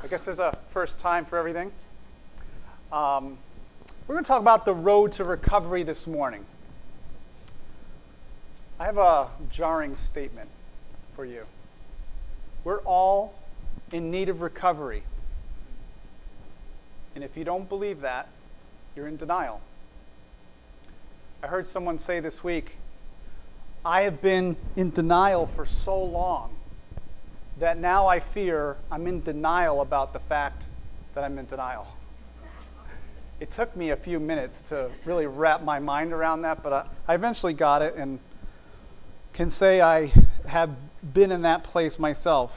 I guess there's a first time for everything. We're going to talk about the road to recovery this morning. I have a jarring statement for you. We're all in need of recovery. And if you don't believe that, you're in denial. I heard someone say this week, I have been in denial for so long that now I fear I'm in denial about the fact that I'm in denial. It took me a few minutes to really wrap my mind around that, but I eventually got it and can say I have been in that place myself.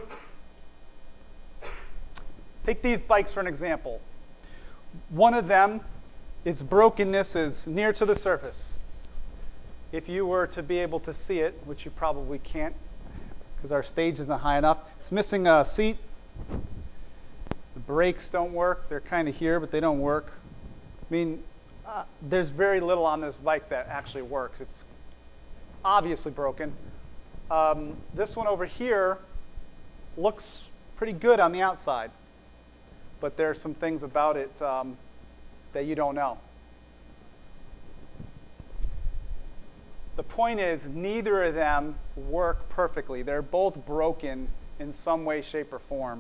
Take these bikes for an example. One of them, its brokenness is near to the surface. If you were to be able to see it, which you probably can't because our stage isn't high enough, it's missing a seat. The brakes don't work. They're kind of here, but they don't work. I mean, there's very little on this bike that actually works. It's obviously broken. This one over here looks pretty good on the outside, but there's some things about it that you don't know. The point is, neither of them work perfectly. They're both broken in some way, shape, or form.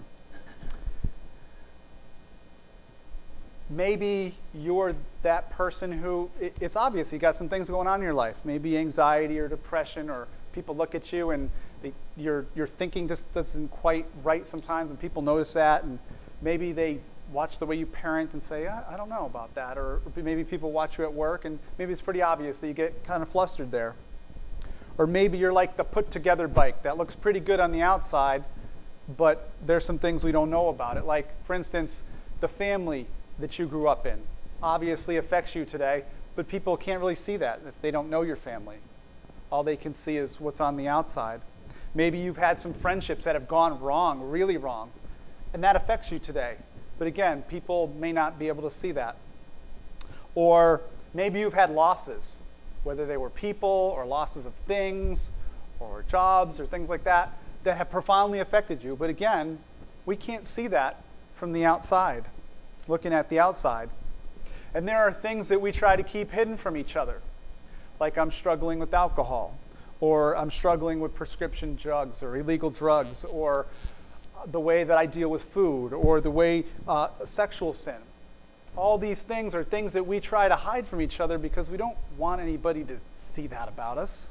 Maybe you're that person who, it's obvious you got some things going on in your life. Maybe anxiety or depression, or people look at you and your thinking just doesn't quite right sometimes, and people notice that, and maybe they watch the way you parent and say, I don't know about that. Or maybe people watch you at work and maybe it's pretty obvious that you get kind of flustered there. Or maybe you're like the put together bike that looks pretty good on the outside, but there's some things we don't know about it. Like, for instance, the family that you grew up in obviously affects you today, but people can't really see that if they don't know your family. All they can see is what's on the outside. Maybe you've had some friendships that have gone wrong, really wrong, and that affects you today. But again, people may not be able to see that. Or maybe you've had losses, whether they were people or losses of things or jobs or things like that, that have profoundly affected you. But again, we can't see that from the outside, looking at the outside. And there are things that we try to keep hidden from each other, like I'm struggling with alcohol, or I'm struggling with prescription drugs or illegal drugs, or the way that I deal with food, or the way sexual sin. All these things are things that we try to hide from each other because we don't want anybody to see that about us.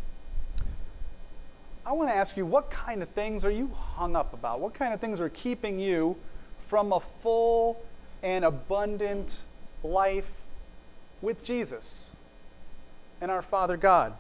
I want to ask you, what kind of things are you hung up about? What kind of things are keeping you from a full and abundant life with Jesus and our Father God?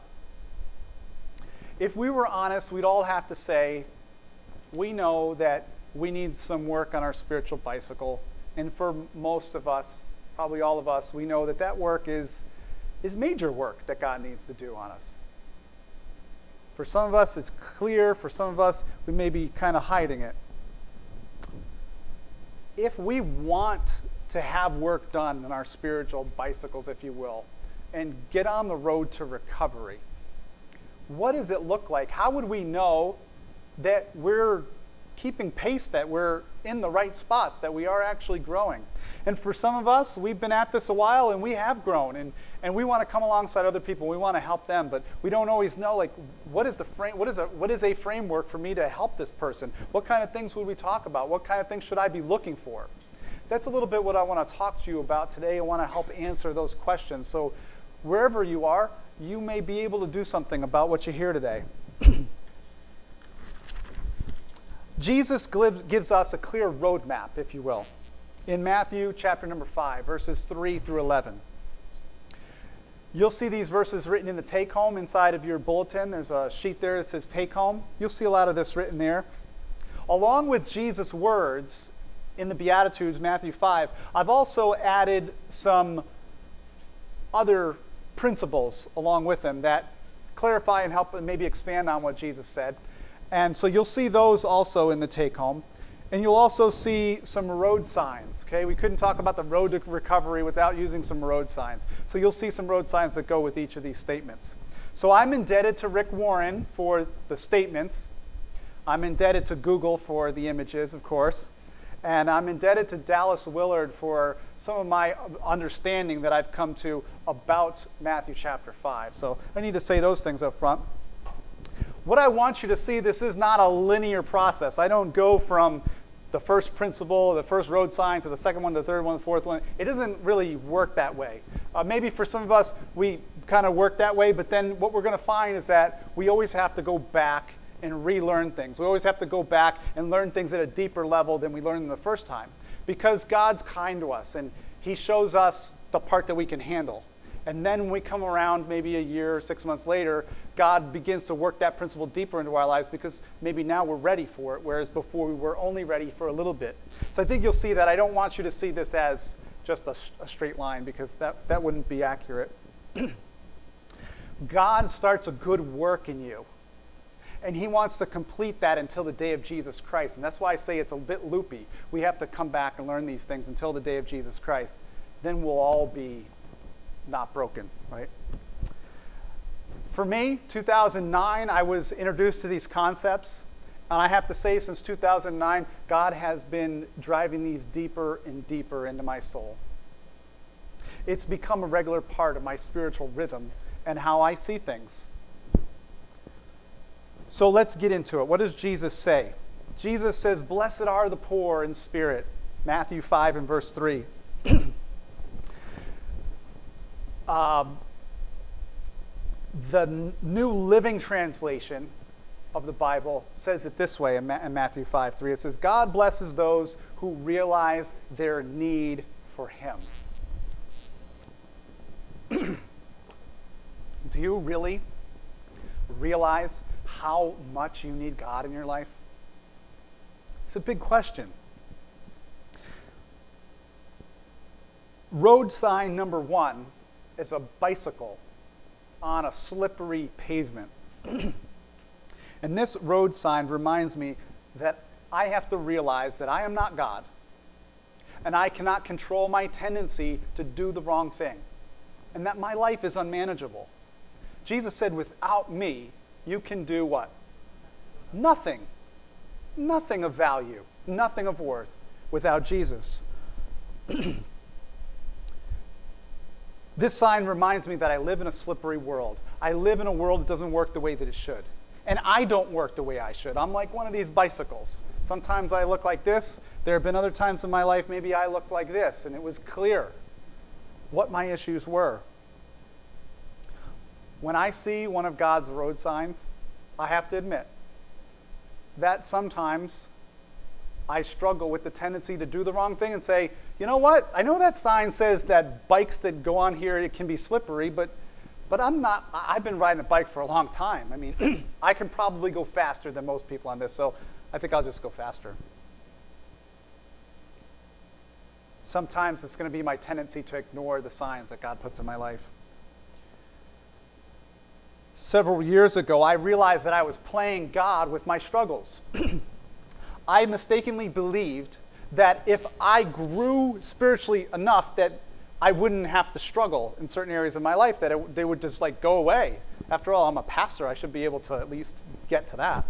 If we were honest, we'd all have to say, we know that we need some work on our spiritual bicycle. And for most of us, probably all of us, we know that that work is major work that God needs to do on us. For some of us, it's clear. For some of us, we may be kind of hiding it. If we want to have work done on our spiritual bicycles, if you will, and get on the road to recovery, what does it look like? How would we know that we're keeping pace, that we're in the right spots, that we are actually growing? And for some of us, we've been at this a while and we have grown, and we want to come alongside other people. We want to help them, but we don't always know, like, what is a framework for me to help this person? What kind of things would we talk about? What kind of things should I be looking for? That's a little bit what I want to talk to you about today. I want to help answer those questions. So wherever you are, you may be able to do something about what you hear today. Jesus gives us a clear roadmap, if you will, in Matthew chapter number 5, verses 3 through 11. You'll see these verses written in the take-home inside of your bulletin. There's a sheet there that says take-home. You'll see a lot of this written there. Along with Jesus' words in the Beatitudes, Matthew 5, I've also added some other principles along with them that clarify and help and maybe expand on what Jesus said. And so you'll see those also in the take-home. And you'll also see some road signs, okay? We couldn't talk about the road to recovery without using some road signs. So you'll see some road signs that go with each of these statements. So I'm indebted to Rick Warren for the statements. I'm indebted to Google for the images, of course. And I'm indebted to Dallas Willard for some of my understanding that I've come to about Matthew chapter 5. So I need to say those things up front. What I want you to see, this is not a linear process. I don't go from the first principle, the first road sign, to the second one, the third one, the fourth one. It doesn't really work that way. Maybe for some of us, we kind of work that way, but then what we're going to find is that we always have to go back and relearn things. We always have to go back and learn things at a deeper level than we learned them the first time. Because God's kind to us, and He shows us the part that we can handle. And then when we come around maybe a year or 6 months later, God begins to work that principle deeper into our lives because maybe now we're ready for it, whereas before we were only ready for a little bit. So I think you'll see that. I don't want you to see this as just a straight line because that wouldn't be accurate. God starts a good work in you. And He wants to complete that until the day of Jesus Christ. And that's why I say it's a bit loopy. We have to come back and learn these things until the day of Jesus Christ. Then we'll all be not broken, right? For me, 2009, I was introduced to these concepts. And I have to say, since 2009, God has been driving these deeper and deeper into my soul. It's become a regular part of my spiritual rhythm and how I see things. So let's get into it. What does Jesus say? Jesus says, "Blessed are the poor in spirit." Matthew 5 and verse 3. The New Living Translation of the Bible says it this way in Matthew 5:3. It says, "God blesses those who realize their need for Him." Do you really realize how much you need God in your life? It's a big question. Road sign number 1 is a bicycle on a slippery pavement. And this road sign reminds me that I have to realize that I am not God, and I cannot control my tendency to do the wrong thing, and that my life is unmanageable. Jesus said, without me, you can do what? Nothing. Nothing of value, nothing of worth without Jesus. This sign reminds me that I live in a slippery world. I live in a world that doesn't work the way that it should. And I don't work the way I should. I'm like one of these bicycles. Sometimes I look like this. There have been other times in my life maybe I looked like this, and it was clear what my issues were. When I see one of God's road signs, I have to admit that sometimes I struggle with the tendency to do the wrong thing and say, you know what? I know that sign says that bikes that go on here, it can be slippery, but I've been riding a bike for a long time. I mean, I can probably go faster than most people on this, so I think I'll just go faster. Sometimes it's going to be my tendency to ignore the signs that God puts in my life. Several years ago, I realized that I was playing God with my struggles. I mistakenly believed that if I grew spiritually enough that I wouldn't have to struggle in certain areas of my life, that they would just like go away. After all, I'm a pastor. I should be able to at least get to that.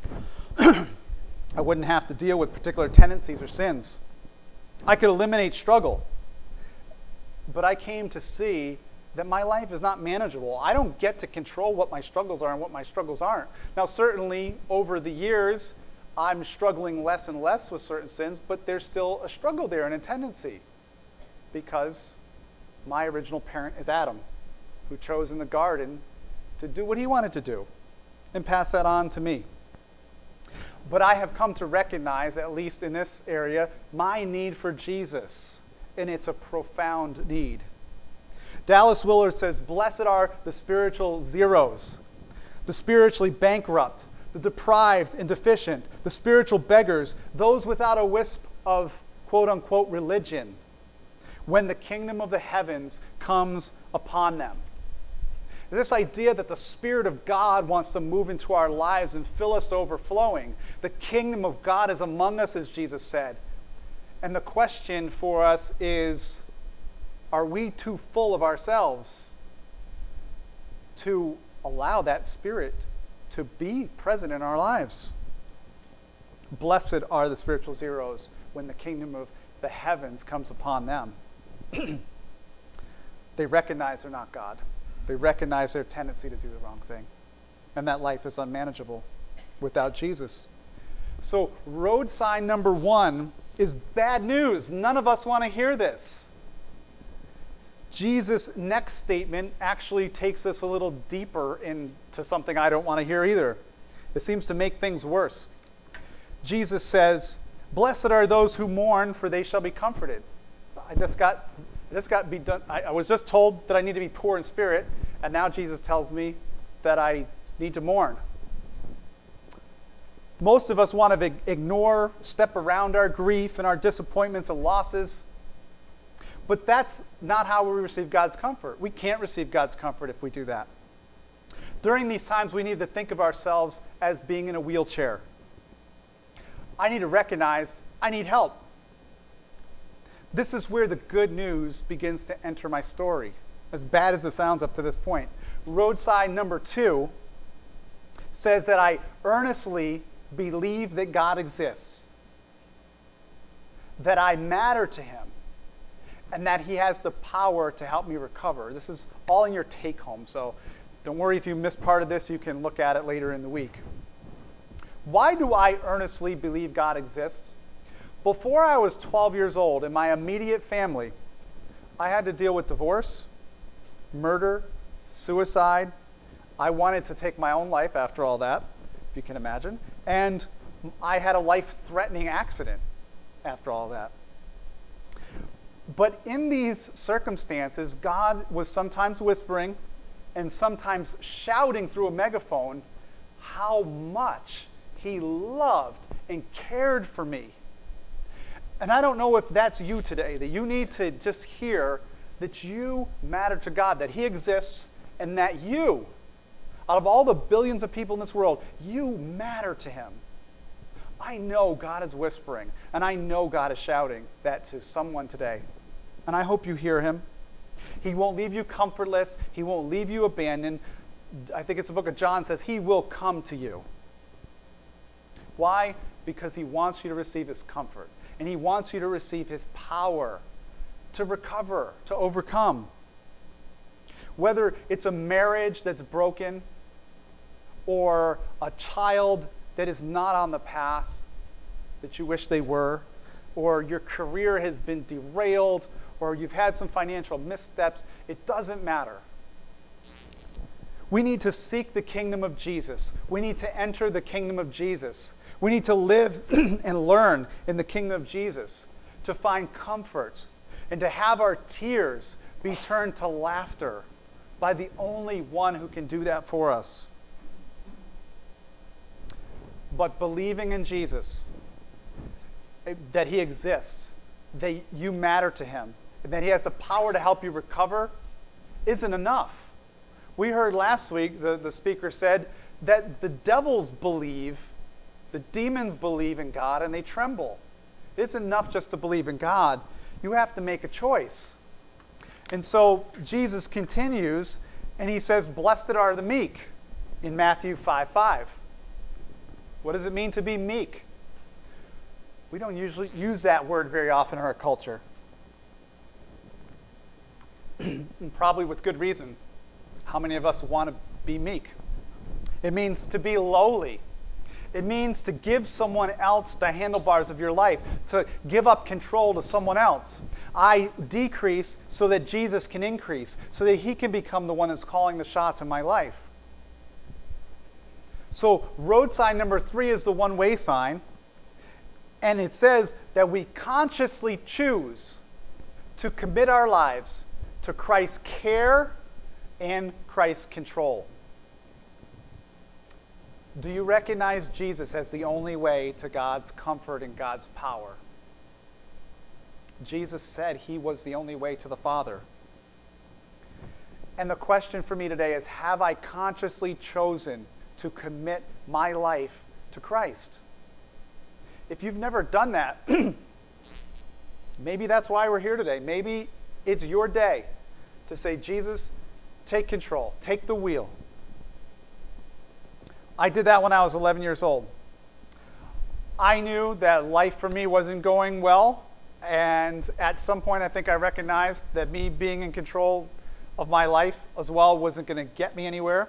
I wouldn't have to deal with particular tendencies or sins. I could eliminate struggle. But I came to see that my life is not manageable. I don't get to control what my struggles are and what my struggles aren't. Now, certainly, over the years, I'm struggling less and less with certain sins, but there's still a struggle there and a tendency. Because my original parent is Adam, who chose in the garden to do what he wanted to do and pass that on to me. But I have come to recognize, at least in this area, my need for Jesus, and it's a profound need. Dallas Willard says, "Blessed are the spiritual zeros, the spiritually bankrupt, the deprived and deficient, the spiritual beggars, those without a wisp of quote-unquote religion, when the kingdom of the heavens comes upon them." This idea that the Spirit of God wants to move into our lives and fill us overflowing. The kingdom of God is among us, as Jesus said. And the question for us is, are we too full of ourselves to allow that Spirit to be present in our lives? Blessed are the spiritual zeros. when the kingdom of the heavens comes upon them. They recognize they're not God. They recognize their tendency to do the wrong thing. And that life is unmanageable without Jesus. So road sign number 1 is bad news. None of us want to hear this. Jesus' next statement actually takes us a little deeper into something I don't want to hear either. It seems to make things worse. Jesus says, "Blessed are those who mourn, for they shall be comforted." I was just told that I need to be poor in spirit, and now Jesus tells me that I need to mourn. Most of us want to ignore, step around our grief and our disappointments and losses. But that's not how we receive God's comfort. We can't receive God's comfort if we do that. During these times, we need to think of ourselves as being in a wheelchair. I need to recognize I need help. This is where the good news begins to enter my story, as bad as it sounds up to this point. Road sign number 2 says that I earnestly believe that God exists, that I matter to him, and that he has the power to help me recover. This is all in your take home, so don't worry if you missed part of this. You can look at it later in the week. Why do I earnestly believe God exists? Before I was 12 years old, in my immediate family, I had to deal with divorce, murder, suicide. I wanted to take my own life after all that, if you can imagine. And I had a life-threatening accident after all that. But in these circumstances, God was sometimes whispering and sometimes shouting through a megaphone how much he loved and cared for me. And I don't know if that's you today, that you need to just hear that you matter to God, that he exists, and that you, out of all the billions of people in this world, you matter to him. I know God is whispering, and I know God is shouting that to someone today. And I hope you hear him. He won't leave you comfortless. He won't leave you abandoned. I think it's the book of John says he will come to you. Why? Because he wants you to receive his comfort. And he wants you to receive his power to recover, to overcome. Whether it's a marriage that's broken or a child that is not on the path that you wish they were, or your career has been derailed, or you've had some financial missteps, it doesn't matter. We need to seek the kingdom of Jesus. We need to enter the kingdom of Jesus. We need to live and learn in the kingdom of Jesus, to find comfort and to have our tears be turned to laughter by the only one who can do that for us. But believing in Jesus, that he exists, that you matter to him, and that he has the power to help you recover, isn't enough. We heard last week, the speaker said, that the devils believe, the demons believe in God, and they tremble. It's enough just to believe in God. You have to make a choice. And so Jesus continues, and he says, "Blessed are the meek," in Matthew 5:5. What does it mean to be meek? We don't usually use that word very often in our culture. And probably with good reason. How many of us want to be meek? It means to be lowly. It means to give someone else the handlebars of your life, to give up control to someone else. I decrease so that Jesus can increase, so that he can become the one that's calling the shots in my life. So road sign number 3 is the one-way sign. And it says that we consciously choose to commit our lives to Christ's care and Christ's control. Do you recognize Jesus as the only way to God's comfort and God's power? Jesus said he was the only way to the Father. And the question for me today is, have I consciously chosen to commit my life to Christ? If you've never done that, maybe that's why we're here today. Maybe it's your day to say, Jesus, take control, take the wheel. I did that when I was 11 years old. I knew that life for me wasn't going well. And at some point, I think I recognized that me being in control of my life as well wasn't going to get me anywhere.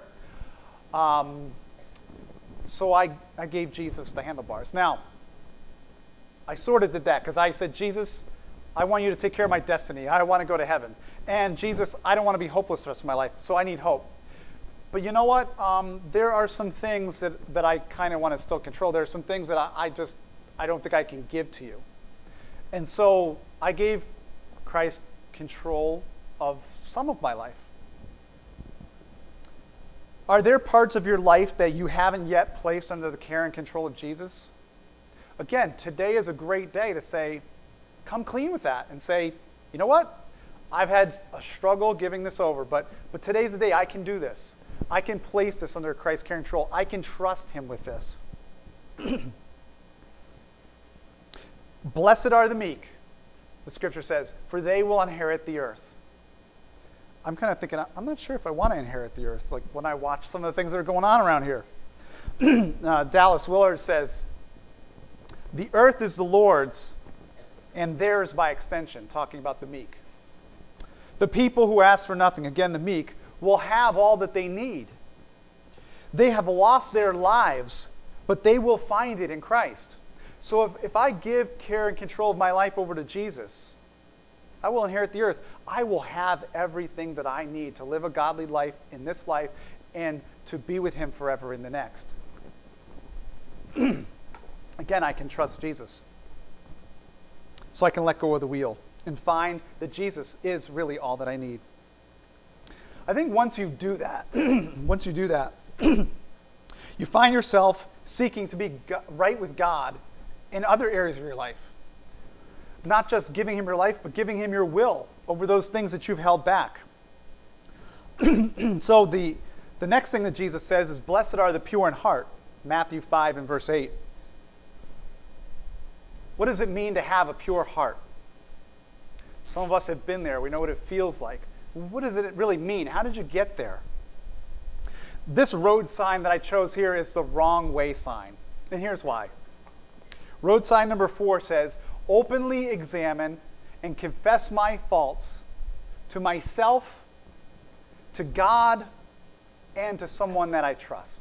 So I gave Jesus the handlebars. Now, I sort of did that because I said, Jesus, I want you to take care of my destiny. I want to go to heaven. And Jesus, I don't want to be hopeless the rest of my life, so I need hope. But you know what? There are some things that I kind of want to still control. There are some things that I don't think I can give to you. And so I gave Christ control of some of my life. Are there parts of your life that you haven't yet placed under the care and control of Jesus? Again, today is a great day to say, come clean with that and say, you know what? I've had a struggle giving this over, but today's the day I can do this. I can place this under Christ's care and control. I can trust him with this. Blessed are the meek, the scripture says, for they will inherit the earth. I'm kind of thinking, I'm not sure if I want to inherit the earth, like when I watch some of the things that are going on around here. Dallas Willard says, the earth is the Lord's and theirs by extension, talking about the meek. The people who ask for nothing, again the meek, will have all that they need. They have lost their lives, but they will find it in Christ. So if I give care and control of my life over to Jesus, I will inherit the earth. I will have everything that I need to live a godly life in this life and to be with him forever in the next. Again, I can trust Jesus. So I can let go of the wheel and find that Jesus is really all that I need. I think once you do that, you find yourself seeking to be right with God in other areas of your life. Not just giving him your life, but giving him your will over those things that you've held back. So the next thing that Jesus says is, blessed are the pure in heart, Matthew 5 and verse 8. What does it mean to have a pure heart? Some of us have been there. We know what it feels like. What does it really mean? How did you get there? This road sign that I chose here is the wrong way sign. And here's why. Road sign number 4 says, openly examine and confess my faults to myself, to God, and to someone that I trust.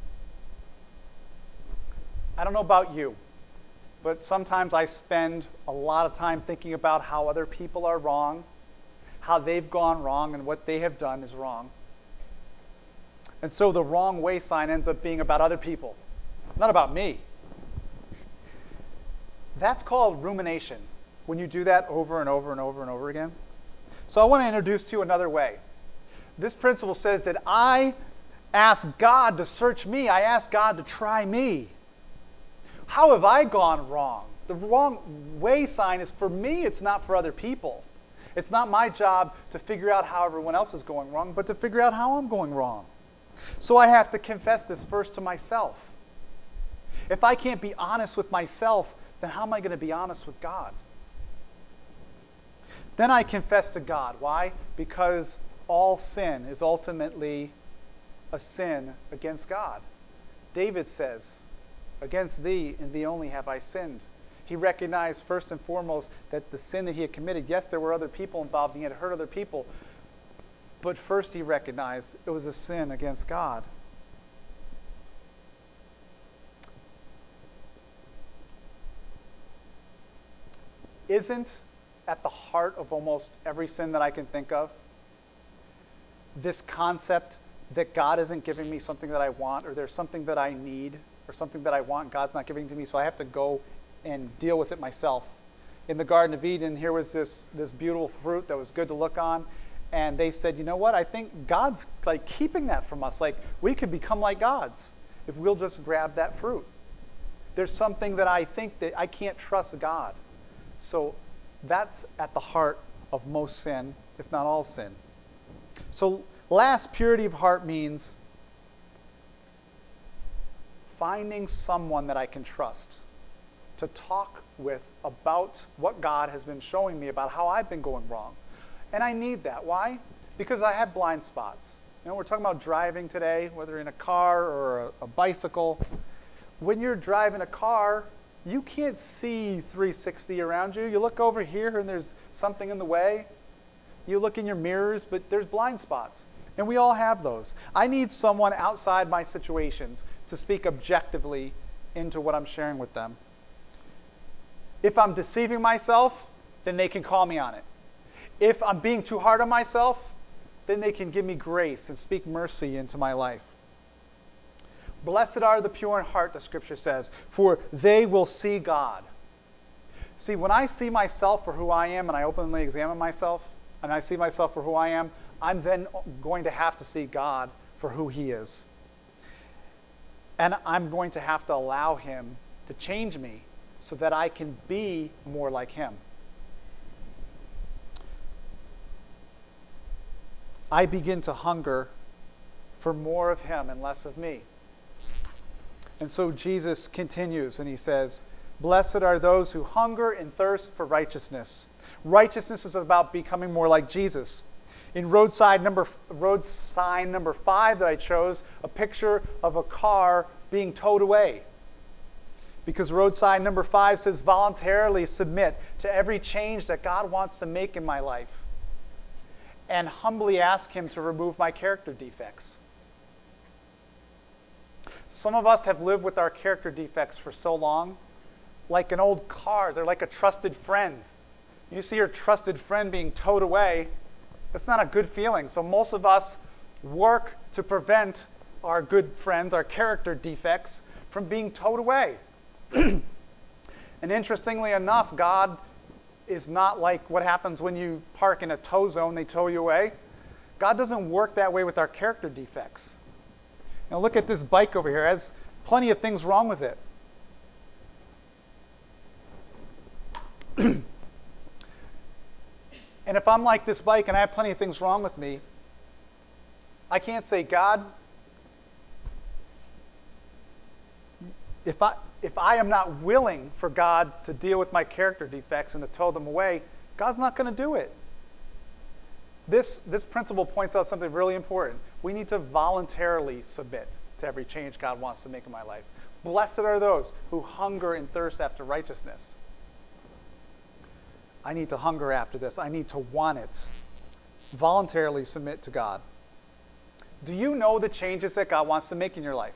I don't know about you, but sometimes I spend a lot of time thinking about how other people are wrong, how they've gone wrong, and what they have done is wrong. And so the wrong way sign ends up being about other people, not about me. That's called rumination, when you do that over and over and over and over again. So I want to introduce to you another way. This principle says that I ask God to search me. I ask God to try me. How have I gone wrong? The wrong way sign is for me. It's not for other people. It's not my job to figure out how everyone else is going wrong, but to figure out how I'm going wrong. So I have to confess this first to myself. If I can't be honest with myself, then how am I going to be honest with God? Then I confess to God. Why? Because all sin is ultimately a sin against God. David says, against thee and thee only have I sinned. He recognized first and foremost that the sin that he had committed, yes, there were other people involved, and he had hurt other people, but first he recognized it was a sin against God. Isn't at the heart of almost every sin that I can think of this concept that God isn't giving me something that I want, or there's something that I need, or something that I want God's not giving to me, so I have to go and deal with it myself. In the Garden of Eden, here was this beautiful fruit that was good to look on, and they said, you know what, I think God's like keeping that from us. Like, we could become like gods if we'll just grab that fruit. There's something that I think that I can't trust God. So that's at the heart of most sin, if not all sin. So last, purity of heart means finding someone that I can trust to talk with about what God has been showing me about how I've been going wrong. And I need that. Why? Because I have blind spots. You know, we're talking about driving today, whether in a car or a bicycle. When you're driving a car, You can't see 360 around you. You look over here and there's something in the way. You look in your mirrors, but there's blind spots. And we all have those. I need someone outside my situations to speak objectively into what I'm sharing with them. If I'm deceiving myself, then they can call me on it. If I'm being too hard on myself, then they can give me grace and speak mercy into my life. Blessed are the pure in heart, the scripture says, for they will see God. See, when I see myself for who I am and I openly examine myself, and I see myself for who I am, I'm then going to have to see God for who He is. And I'm going to have to allow Him to change me so that I can be more like Him. I begin to hunger for more of Him and less of me. And so Jesus continues and He says, blessed are those who hunger and thirst for righteousness. Righteousness is about becoming more like Jesus. In road sign number 5 that I chose, a picture of a car being towed away. Because road sign number 5 says, voluntarily submit to every change that God wants to make in my life. And humbly ask Him to remove my character defects. Some of us have lived with our character defects for so long, like an old car. They're like a trusted friend. You see your trusted friend being towed away, that's not a good feeling. So most of us work to prevent our good friends, our character defects, from being towed away. And interestingly enough, God is not like what happens when you park in a tow zone, they tow you away. God doesn't work that way with our character defects. Now look at this bike over here. It has plenty of things wrong with it. And if I'm like this bike and I have plenty of things wrong with me, I can't say, God, if I am not willing for God to deal with my character defects and to tow them away, God's not going to do it. This principle points out something really important. We need to voluntarily submit to every change God wants to make in my life. Blessed are those who hunger and thirst after righteousness. I need to hunger after this. I need to want it. Voluntarily submit to God. Do you know the changes that God wants to make in your life?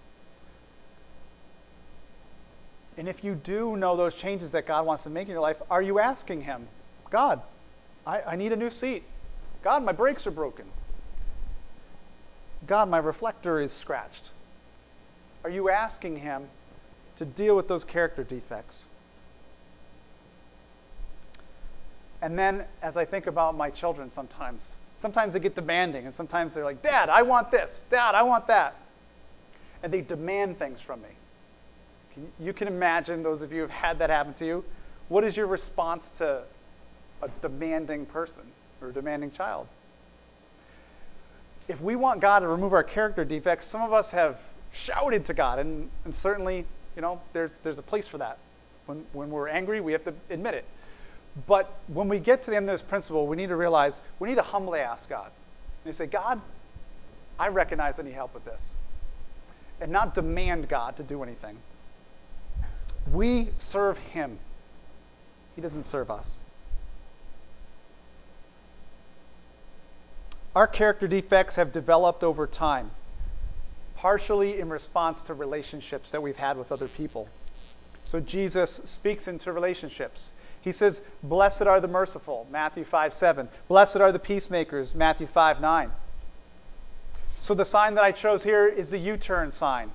And if you do know those changes that God wants to make in your life, are you asking Him, God, I need a new seat. God, my brakes are broken. God, my reflector is scratched. Are you asking Him to deal with those character defects? And then, as I think about my children sometimes they get demanding, and sometimes they're like, Dad, I want this. Dad, I want that. And they demand things from me. You can imagine, those of you who have had that happen to you, what is your response to a demanding person or a demanding child? If we want God to remove our character defects, some of us have shouted to God, and certainly, there's a place for that. When we're angry, we have to admit it. But when we get to the end of this principle, we need to realize we need to humbly ask God. And say, God, I recognize I need help with this. And not demand God to do anything. We serve Him. He doesn't serve us. Our character defects have developed over time, partially in response to relationships that we've had with other people. So Jesus speaks into relationships. He says, blessed are the merciful, Matthew 5:7. Blessed are the peacemakers, Matthew 5:9. So the sign that I chose here is the U-turn sign.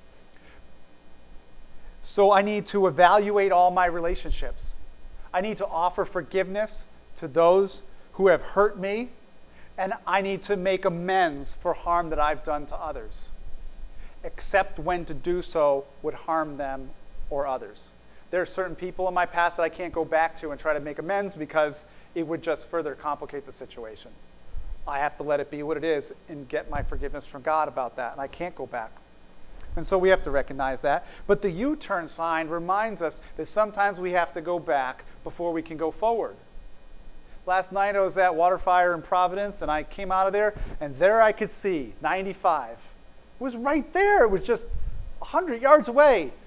So I need to evaluate all my relationships. I need to offer forgiveness to those who have hurt me, and I need to make amends for harm that I've done to others, except when to do so would harm them or others. There are certain people in my past that I can't go back to and try to make amends because it would just further complicate the situation. I have to let it be what it is and get my forgiveness from God about that, and I can't go back. And so we have to recognize that. But the U-turn sign reminds us that sometimes we have to go back before we can go forward. Last night I was at Waterfire in Providence, and I came out of there, and there I could see 95. It was right there. It was just 100 yards away.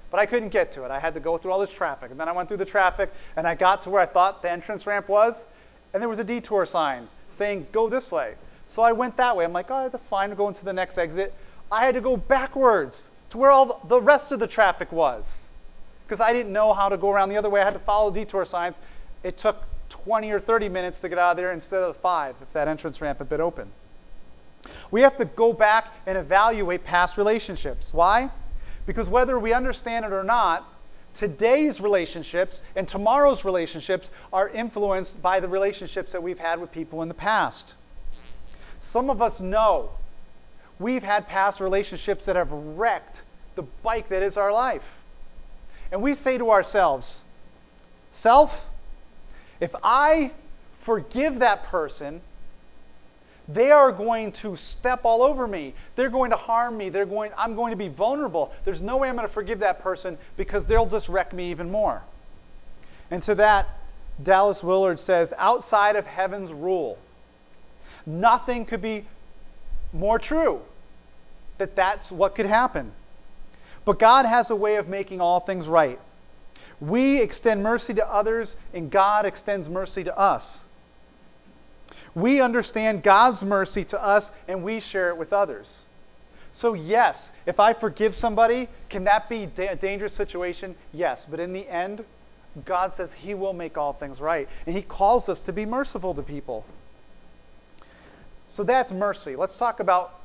but I couldn't get to it. I had to go through all this traffic. And then I went through the traffic, and I got to where I thought the entrance ramp was, and there was a detour sign saying, go this way. So I went that way. I'm like, oh, that's fine. I'm going to the next exit. I had to go backwards to where all the rest of the traffic was because I didn't know how to go around the other way. I had to follow detour signs. It took 20 or 30 minutes to get out of there instead of 5 if that entrance ramp had been open. We have to go back and evaluate past relationships. Why? Because whether we understand it or not, today's relationships and tomorrow's relationships are influenced by the relationships that we've had with people in the past. Some of us know we've had past relationships that have wrecked the bike that is our life. And we say to ourselves, self, if I forgive that person, they are going to step all over me. They're going to harm me. I'm going to be vulnerable. There's no way I'm going to forgive that person because they'll just wreck me even more. And to that, Dallas Willard says, outside of heaven's rule, nothing could be more true, that's what could happen. But God has a way of making all things right. We extend mercy to others, and God extends mercy to us. We understand God's mercy to us, and we share it with others. So yes, if I forgive somebody, can that be a dangerous situation? Yes, but in the end, God says He will make all things right, and He calls us to be merciful to people. So that's mercy. Let's talk about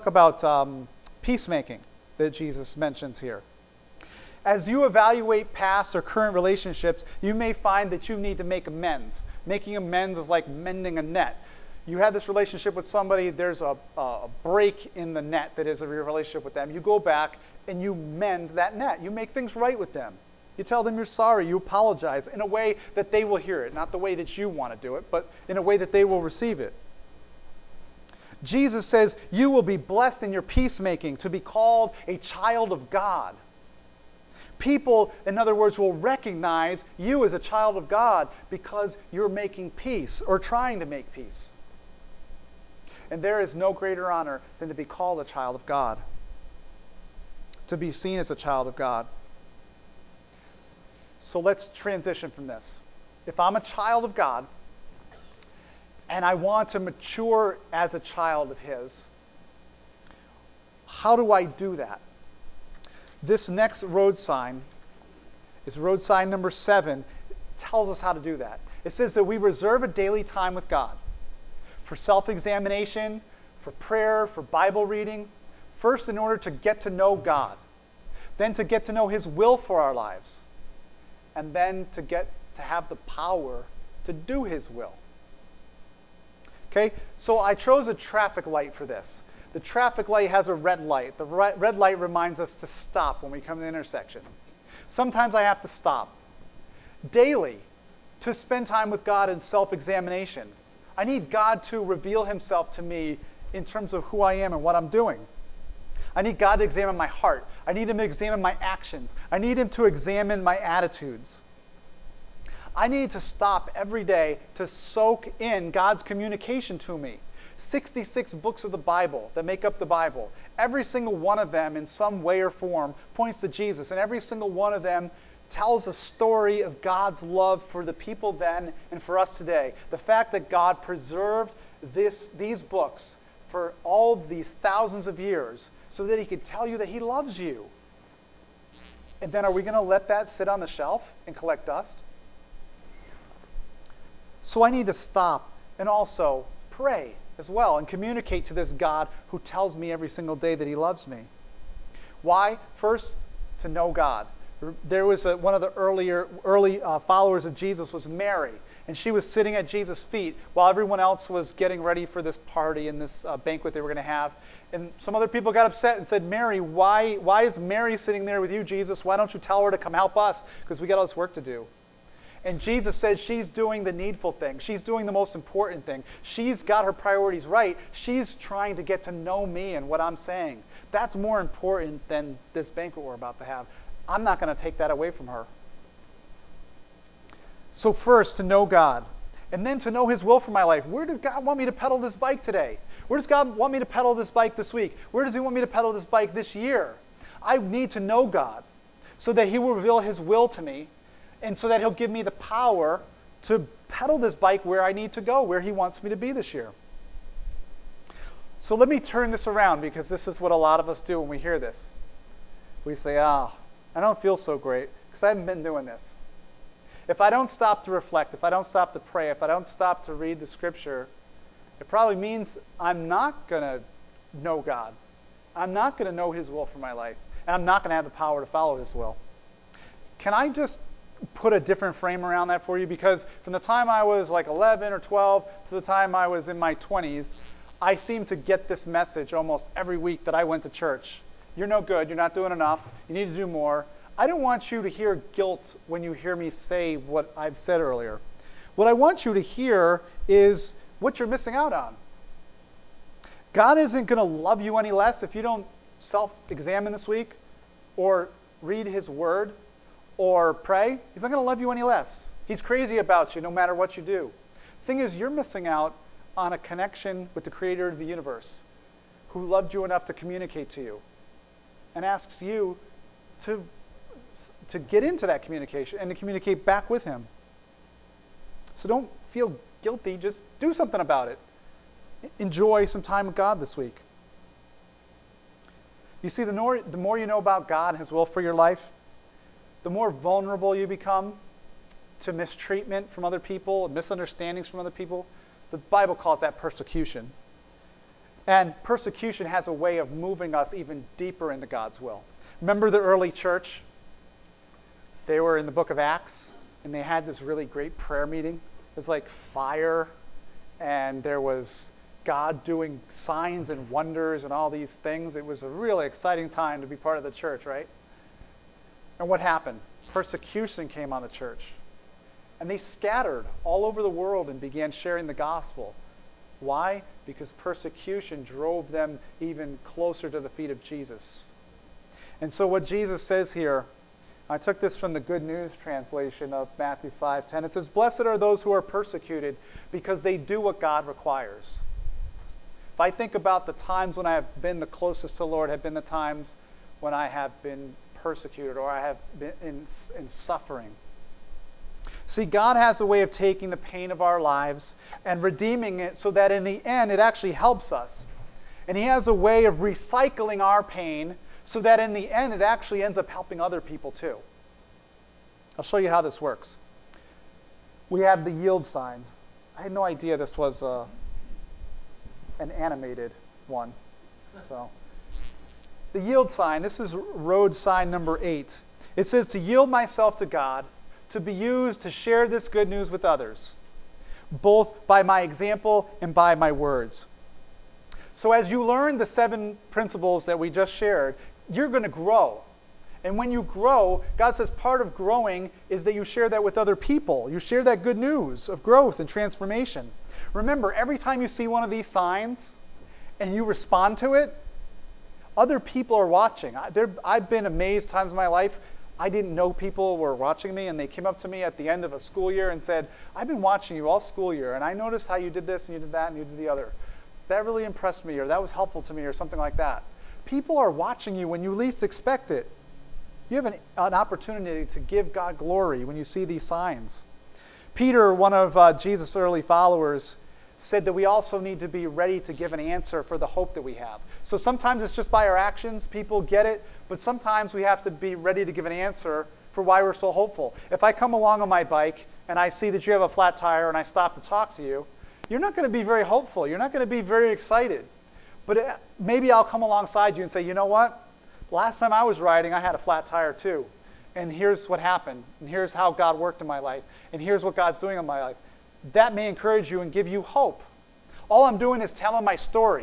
peacemaking that Jesus mentions here. As you evaluate past or current relationships, you may find that you need to make amends. Making amends is like mending a net. You have this relationship with somebody, there's a break in the net that is of your relationship with them. You go back and you mend that net. You make things right with them. You tell them you're sorry, you apologize in a way that they will hear it. Not the way that you want to do it, but in a way that they will receive it. Jesus says you will be blessed in your peacemaking, to be called a child of God. People, in other words, will recognize you as a child of God because you're making peace or trying to make peace. And there is no greater honor than to be called a child of God, to be seen as a child of God. So let's transition from this. If I'm a child of God, and I want to mature as a child of His, how do I do that? This next road sign is road sign number 7. It tells us how to do that. It says that we reserve a daily time with God for self-examination, for prayer, for Bible reading. First, in order to get to know God. Then to get to know His will for our lives. And then to have the power to do His will. Okay, so I chose a traffic light for this. The traffic light has a red light. The red light reminds us to stop when we come to the intersection. Sometimes I have to stop. Daily, to spend time with God in self-examination. I need God to reveal Himself to me in terms of who I am and what I'm doing. I need God to examine my heart. I need Him to examine my actions. I need Him to examine my attitudes. I need to stop every day to soak in God's communication to me. 66 books of the Bible that make up the Bible. Every single one of them in some way or form points to Jesus. And every single one of them tells a story of God's love for the people then and for us today. The fact that God preserved these books for all these thousands of years so that He could tell you that He loves you. And then are we going to let that sit on the shelf and collect dust? So I need to stop and also pray as well and communicate to this God who tells me every single day that He loves me. Why? First, to know God. There was one of the early followers of Jesus was Mary, and she was sitting at Jesus' feet while everyone else was getting ready for this party and this banquet they were going to have. And some other people got upset and said, Mary, why is Mary sitting there with you, Jesus? Why don't you tell her to come help us? Because we got all this work to do. And Jesus said she's doing the needful thing. She's doing the most important thing. She's got her priorities right. She's trying to get to know me and what I'm saying. That's more important than this banquet we're about to have. I'm not going to take that away from her. So first, to know God. And then to know His will for my life. Where does God want me to pedal this bike today? Where does God want me to pedal this bike this week? Where does He want me to pedal this bike this year? I need to know God. so that he will reveal his will to me, and so that he'll give me the power to pedal this bike where I need to go, where he wants me to be this year. So let me turn this around, because this is what a lot of us do when we hear this. We say, I don't feel so great because I haven't been doing this. If I don't stop to reflect, if I don't stop to pray, if I don't stop to read the scripture, it probably means I'm not going to know God. I'm not going to know his will for my life. And I'm not going to have the power to follow his will. Can I just put a different frame around that for you? Because from the time I was like 11 or 12 to the time I was in my 20s, I seemed to get this message almost every week that I went to church. You're no good. You're not doing enough. You need to do more. I don't want you to hear guilt when you hear me say what I've said earlier. What I want you to hear is what you're missing out on. God isn't going to love you any less if you don't self-examine this week or read his word or pray. He's not going to love you any less. He's crazy about you no matter what you do. The thing is, you're missing out on a connection with the creator of the universe, who loved you enough to communicate to you and asks you to get into that communication and to communicate back with him. So don't feel guilty. Just do something about it. Enjoy some time with God this week. You see, the more you know about God and his will for your life, the more vulnerable you become to mistreatment from other people, misunderstandings from other people. The Bible calls that persecution. And persecution has a way of moving us even deeper into God's will. Remember the early church? They were in the book of Acts, and they had this really great prayer meeting. It was like fire, and there was God doing signs and wonders and all these things. It was a really exciting time to be part of the church, right? And what happened? Persecution came on the church. And they scattered all over the world and began sharing the gospel. Why? Because persecution drove them even closer to the feet of Jesus. And so what Jesus says here, I took this from the Good News translation of Matthew 5:10. It says, "Blessed are those who are persecuted because they do what God requires." If I think about the times when I have been the closest to the Lord, have been the times when I have been persecuted or I have been in suffering. See, God has a way of taking the pain of our lives and redeeming it so that in the end it actually helps us. And he has a way of recycling our pain so that in the end it actually ends up helping other people too. I'll show you how this works. We have the yield sign. I had no idea this was an animated one. So, the yield sign, this is road sign number 8. It says to yield myself to God, to be used to share this good news with others, both by my example and by my words. So as you learn the 7 principles that we just shared, you're going to grow. And when you grow, God says part of growing is that you share that with other people. You share that good news of growth and transformation. Remember, every time you see one of these signs and you respond to it, other people are watching. I've been amazed times in my life. I didn't know people were watching me, and they came up to me at the end of a school year and said, "I've been watching you all school year, and I noticed how you did this and you did that and you did the other. That really impressed me," or "that was helpful to me," or something like that. People are watching you when you least expect it. You have an opportunity to give God glory when you see these signs. Peter, one of Jesus' early followers, said that we also need to be ready to give an answer for the hope that we have. So sometimes it's just by our actions, people get it, but sometimes we have to be ready to give an answer for why we're so hopeful. If I come along on my bike and I see that you have a flat tire and I stop to talk to you, you're not going to be very hopeful. You're not going to be very excited. But maybe I'll come alongside you and say, "You know what? Last time I was riding, I had a flat tire too. And here's what happened. And here's how God worked in my life. And here's what God's doing in my life." That may encourage you and give you hope. All I'm doing is telling my story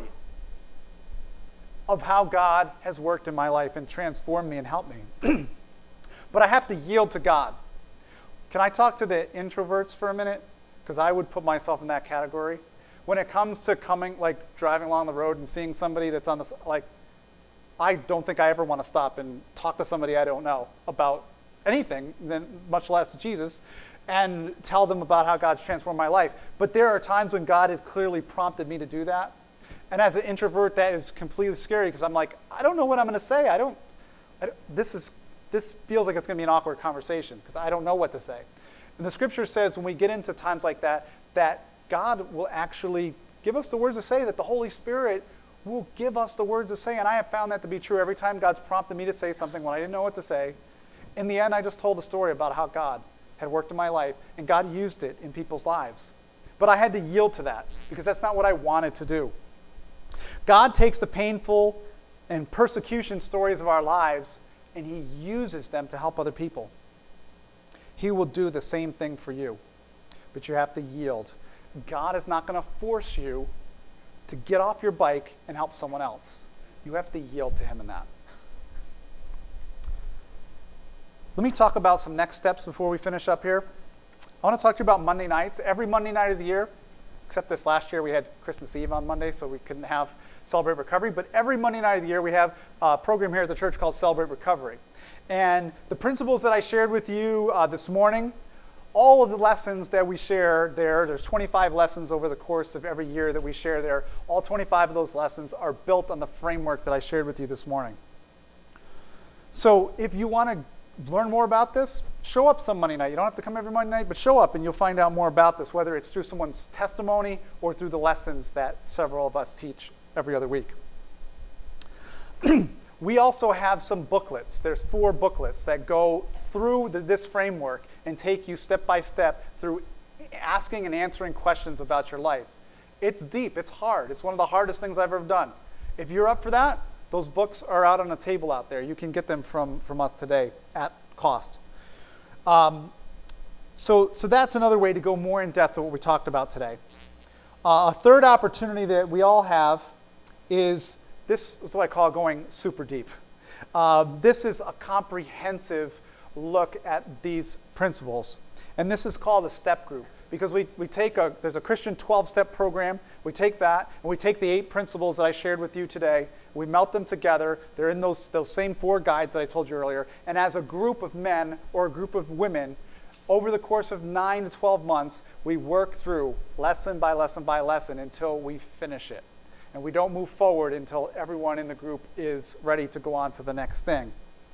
of how God has worked in my life and transformed me and helped me. But I have to yield to God. Can I talk to the introverts for a minute? Because I would put myself in that category. When it comes to driving along the road and seeing somebody that's on the, I don't think I ever want to stop and talk to somebody I don't know about anything, much less Jesus, and tell them about how God's transformed my life. But there are times when God has clearly prompted me to do that. And as an introvert, that is completely scary because I'm like, I don't know what I'm going to say. This this feels like it's going to be an awkward conversation because I don't know what to say. And the scripture says when we get into times like that, that God will actually give us the words to say, that the Holy Spirit will give us the words to say. And I have found that to be true every time God's prompted me to say something when I didn't know what to say. In the end, I just told a story about how God had worked in my life, and God used it in people's lives. But I had to yield to that because that's not what I wanted to do. God takes the painful and persecution stories of our lives and he uses them to help other people. He will do the same thing for you, but you have to yield. God is not going to force you to get off your bike and help someone else. You have to yield to him in that. Let me talk about some next steps before we finish up here. I want to talk to you about Monday nights. Every Monday night of the year, except this last year we had Christmas Eve on Monday, so we couldn't have Celebrate Recovery. But every Monday night of the year we have a program here at the church called Celebrate Recovery. And the principles that I shared with you this morning, all of the lessons that we share there's 25 lessons over the course of every year that we share there. All 25 of those lessons are built on the framework that I shared with you this morning. So if you want to learn more about this, show up some Monday night. You don't have to come every Monday night, but show up and you'll find out more about this, whether it's through someone's testimony or through the lessons that several of us teach every other week. We also have some booklets. There's 4 booklets that go through this framework and take you step by step through asking and answering questions about your life. It's deep. It's hard. It's one of the hardest things I've ever done. If you're up for that, those books are out on a table out there. You can get them from us today at cost. So that's another way to go more in depth of what we talked about today. A third opportunity that we all have is, this is what I call going super deep. This is a comprehensive look at these principles. And this is called a step group because we take there's a Christian 12-step program. We take that and we take the 8 principles that I shared with you today. We melt them together. They're in those same 4 guides that I told you earlier. And as a group of men or a group of women, over the course of 9 to 12 months, we work through lesson by lesson by lesson until we finish it. And we don't move forward until everyone in the group is ready to go on to the next thing.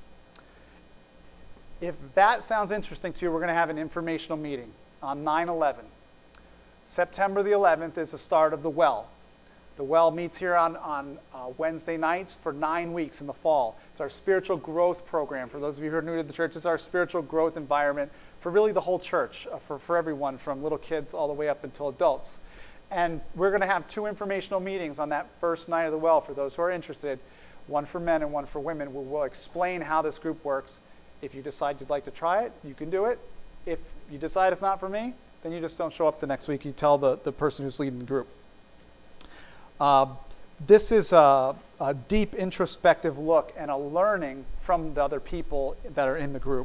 If that sounds interesting to you, we're going to have an informational meeting on 9/11. September the 11th is the start of the Well. The Well meets here on Wednesday nights for 9 weeks in the fall. It's our spiritual growth program. For those of you who are new to the church, it's our spiritual growth environment for really the whole church, for everyone, from little kids all the way up until adults. And we're going to have 2 informational meetings on that first night of the Well for those who are interested, one for men and one for women. We'll explain how this group works. If you decide you'd like to try it, you can do it. If you decide it's not for me, then you just don't show up the next week. You tell the person who's leading the group. This is a deep introspective look and a learning from the other people that are in the group.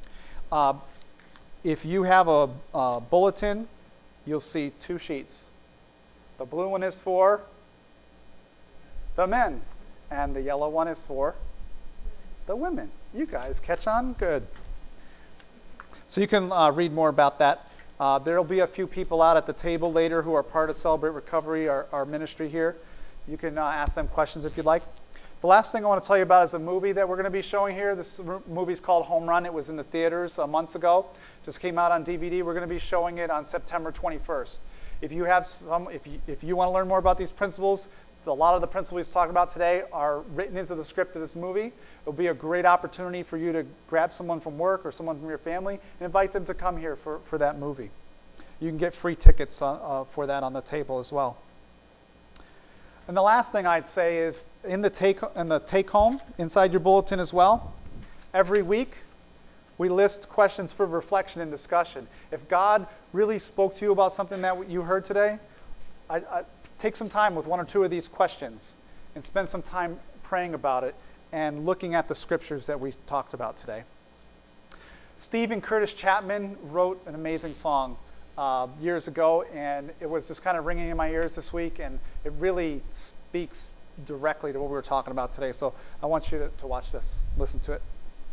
If you have a bulletin, you'll see 2 sheets. The blue one is for the men, and the yellow one is for the women. You guys catch on? Good. So you can read more about that. There'll be a few people out at the table later who are part of Celebrate Recovery, our ministry here. You can ask them questions if you'd like. The last thing I want to tell you about is a movie that we're going to be showing here. This movie is called Home Run. It was in the theaters months ago. Just came out on DVD. We're going to be showing it on September 21st. If you want to learn more about these principles, a lot of the principles we talked about today are written into the script of this movie. It'll be a great opportunity for you to grab someone from work or someone from your family and invite them to come here for that movie. You can get free tickets for that on the table as well. And the last thing I'd say is in the take home inside your bulletin as well, every week we list questions for reflection and discussion. If God really spoke to you about something that you heard today, take some time with 1 or 2 of these questions and spend some time praying about it and looking at the scriptures that we talked about today. Stephen Curtis Chapman wrote an amazing song years ago, and it was just kind of ringing in my ears this week, and it really speaks directly to what we were talking about today. So I want you to watch this, listen to it.